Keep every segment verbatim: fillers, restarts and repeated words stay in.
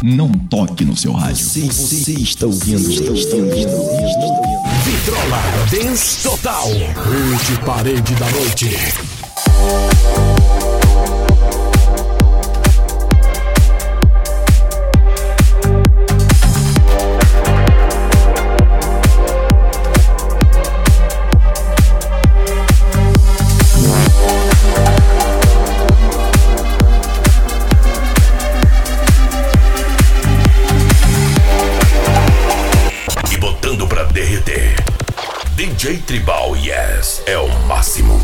não toque no seu rádio. Você, você está ouvindo, está ouvindo, está ouvindo. Vitrola Dance Total. Última parede da noite. D J Tribal, yes, é o máximo.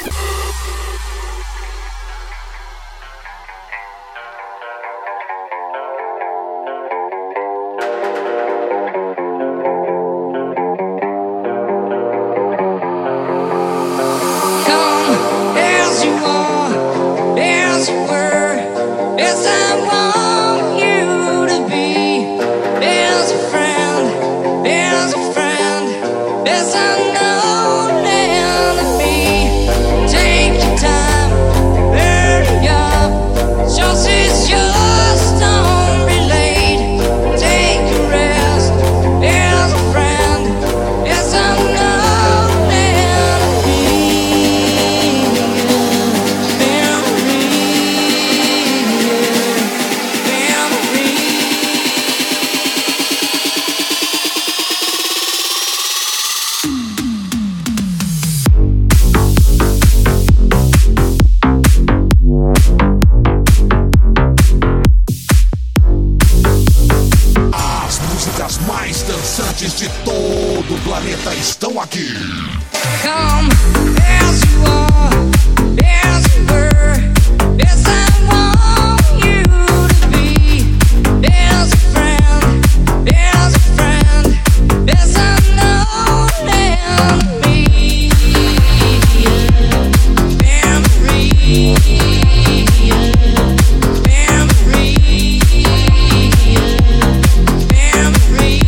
De todo o planeta estão aqui. Come as you are, as you were, as I want you to be, as a friend, as a friend, as I know and me. Memory, memory, memory.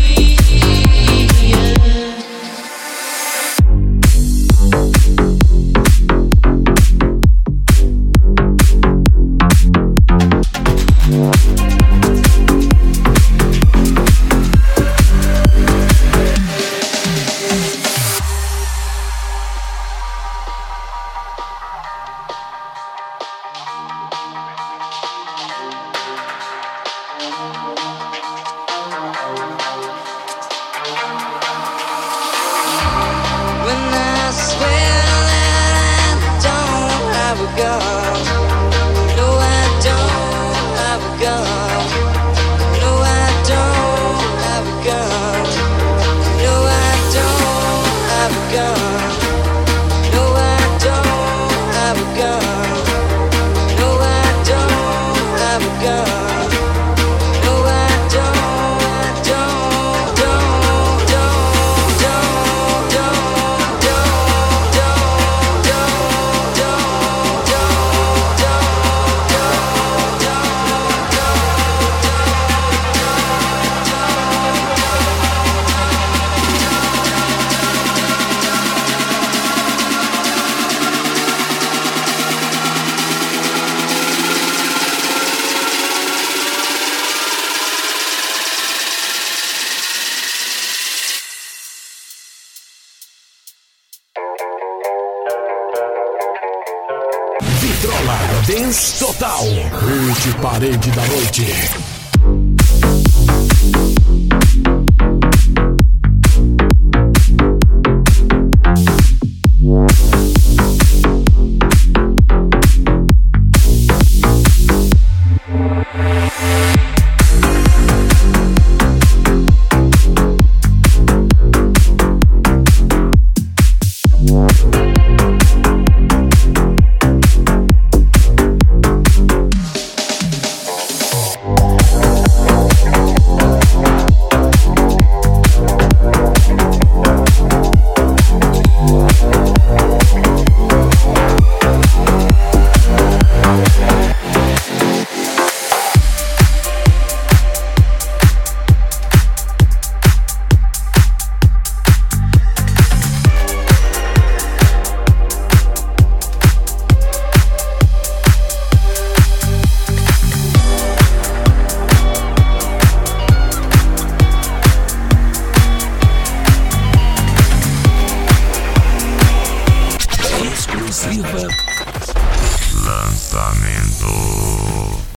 Vitrola Dance Total. Última parede da noite. We'll be right back. exclusiva. Lançamento.